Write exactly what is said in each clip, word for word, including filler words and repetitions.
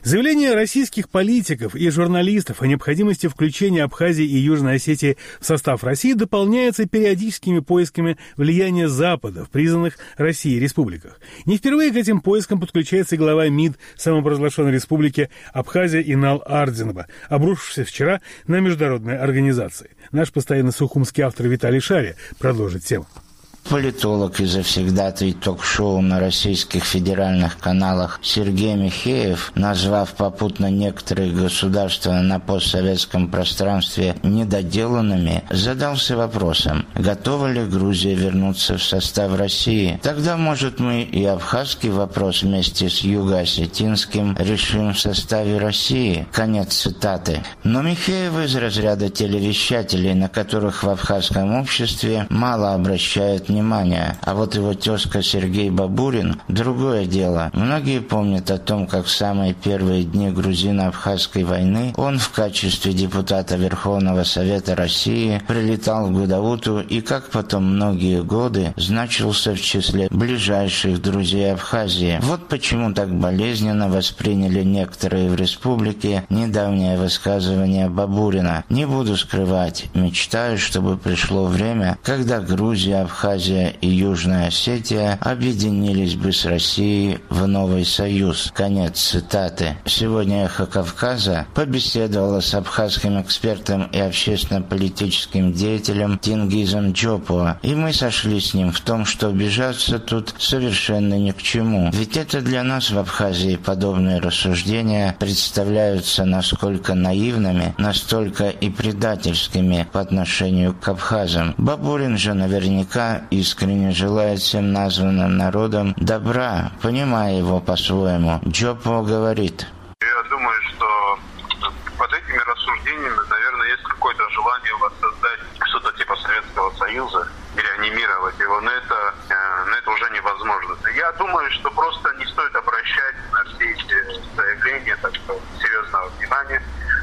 Заявления российских политиков и журналистов о необходимости включения Абхазии и Южной Осетии в состав России дополняются периодическими поисками влияния Запада в признанных Россией республиках. Не впервые к этим поискам подключается и глава МИД самопровозглашенной республики Абхазия Инал Ардзинба, обрушившийся вчера на международные организации. Наш постоянно сухумский автор Виталий Шария продолжит тему. Политолог и завсегдатый ток-шоу на российских федеральных каналах Сергей Михеев, назвав попутно некоторые государства на постсоветском пространстве недоделанными, задался вопросом, готова ли Грузия вернуться в состав России. Тогда, может, мы и абхазский вопрос вместе с юго-осетинским решим в составе России. Конец цитаты. Но Михеев из разряда телевещателей, на которых в абхазском обществе мало обращают внимания. А вот его тезка Сергей Бабурин – другое дело. Многие помнят о том, как в самые первые дни грузино-абхазской войны он в качестве депутата Верховного Совета России прилетал в Гудауту и как потом многие годы значился в числе ближайших друзей Абхазии. Вот почему так болезненно восприняли некоторые в республике недавнее высказывание Бабурина. Не буду скрывать, мечтаю, чтобы пришло время, когда Грузия, Абхазия и Южная Осетия объединились бы с Россией в новый союз. Конец цитаты. Сегодня «Эхо Кавказа» побеседовала с абхазским экспертом и общественно-политическим деятелем Тенгизом Джопуа, и мы сошли с ним в том, что обижаться тут совершенно ни к чему. Ведь это для нас в Абхазии подобные рассуждения представляются насколько наивными, настолько и предательскими по отношению к абхазам. Бабурин же наверняка искренне желает всем названным народам добра, понимая его по-своему. Джопо говорит: я думаю, что под этими рассуждениями, наверное, есть какое-то желание воссоздать что-то типа Советского Союза, реанимировать его, но это, но это уже невозможно. Я думаю, что просто не стоит обращать на все эти заявления так что серьезного внимания.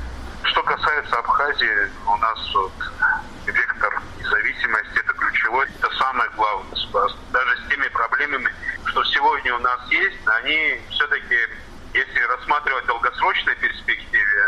Что касается Абхазии, у нас вот вектор независимости – это ключевой, это самое главное. Даже с теми проблемами, что сегодня у нас есть, они все-таки, если рассматривать в долгосрочной перспективе,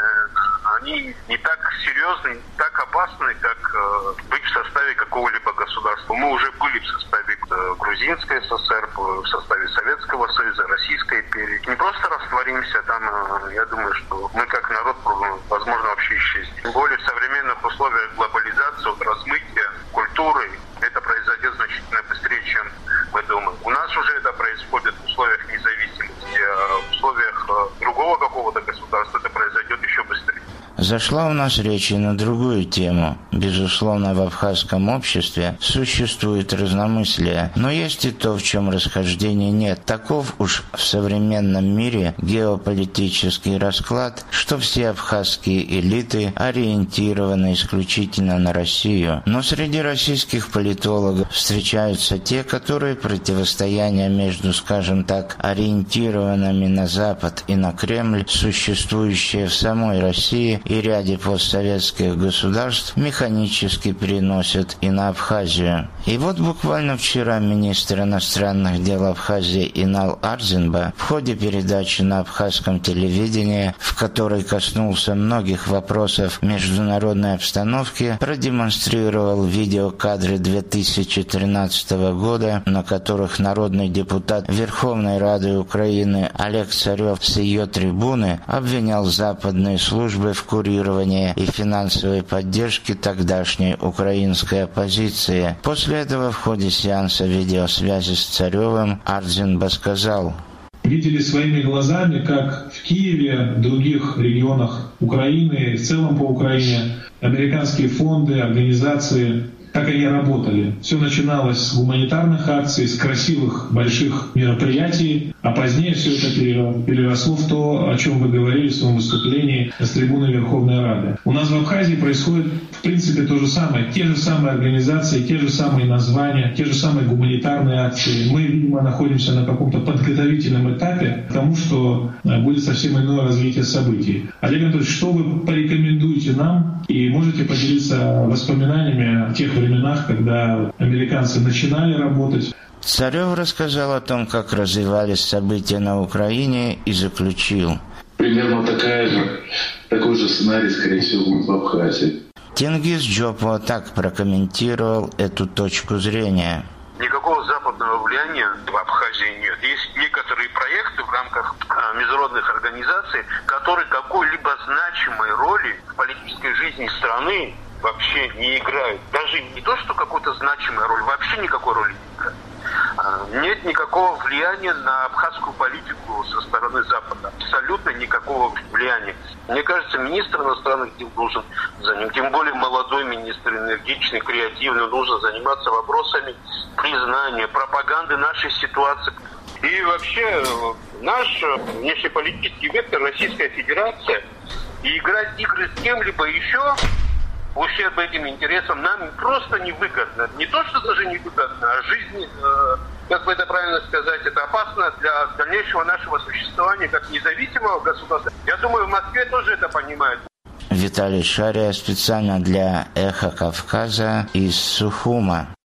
они не так серьезны, не так опасны, как быть в составе какого-либо государства. Мы уже были в составе Грузинской ССР, в составе Советского Союза, Российской империи. Не просто растворимся там, я думаю, что мы как народ, возможно, вообще исчезнем. Тем более в современных условиях глобализации, вот, размытия культуры, это произойдет значительно быстрее, чем мы думаем. У нас уже это происходит в условиях независимости, а в условиях другого какого-то государства это произойдет еще быстрее. Зашла у нас речь и на другую тему. Безусловно, в абхазском обществе существует разномыслие, но есть и то, в чем расхождений нет. Таков уж в современном мире геополитический расклад, что все абхазские элиты ориентированы исключительно на Россию. Но среди российских политологов встречаются те, которые противостояние между, скажем так, ориентированными на Запад и на Кремль, существующее в самой России и ряде постсоветских государств, механически переносят и на Абхазию. И вот буквально вчера министр иностранных дел Абхазии Инал Ардзинба в ходе передачи на абхазском телевидении, в которой коснулся многих вопросов международной обстановки, продемонстрировал видеокадры две тысячи тринадцатого года, на которых народный депутат Верховной Рады Украины Олег Царев с ее трибуны обвинял западные службы в курирования и финансовой поддержки тогдашней украинской оппозиции. После этого в ходе сеанса видеосвязи с Царевым Ардзинба сказал: видели своими глазами, как в Киеве, в других регионах Украины, в целом по Украине, американские фонды, организации, как они работали. Все начиналось с гуманитарных акций, с красивых больших мероприятий, а позднее все это переросло в то, о чем вы говорили в своем выступлении с трибуны Верховной Рады. У нас в Абхазии происходит, в принципе, то же самое. Те же самые организации, те же самые названия, те же самые гуманитарные акции. Мы, видимо, находимся на каком-то подготовительном этапе к тому, что будет совсем иное развитие событий. Олег Анатольевич, что вы порекомендуете нам и можете поделиться воспоминаниями о тех временах, когда американцы начинали работать? Царев рассказал о том, как развивались события на Украине, и заключил: Примерно такая же, такой же сценарий, скорее всего, будет в Абхазии. Тенгиз Джопо так прокомментировал эту точку зрения. Никакого западного влияния в Абхазии нет. Есть некоторые проекты в рамках а, международных организаций, которые какой-либо значимой роли в политической жизни страны вообще не играют. Даже не то, что какую-то значимую роль, вообще никакой роли не играют. А, нет никакого влияния на абхазскую политику со стороны Запада. Абсолютно никакого влияния. Мне кажется, министр иностранных дел должен заниматься, тем более молодой министр, энергичный, креативный, должен заниматься вопросами признания, пропаганды нашей ситуации. И вообще наш внешнеполитический вектор Российская Федерация, и играть игры с кем-либо еще в ущерб этим интересам нам просто невыгодно. Не то, что даже невыгодно, а жизнь, э, как бы это правильно сказать, это опасно для дальнейшего нашего существования как независимого государства. Я думаю, в Москве тоже это понимают. Виталий Шария специально для «Эхо Кавказа» из Сухума.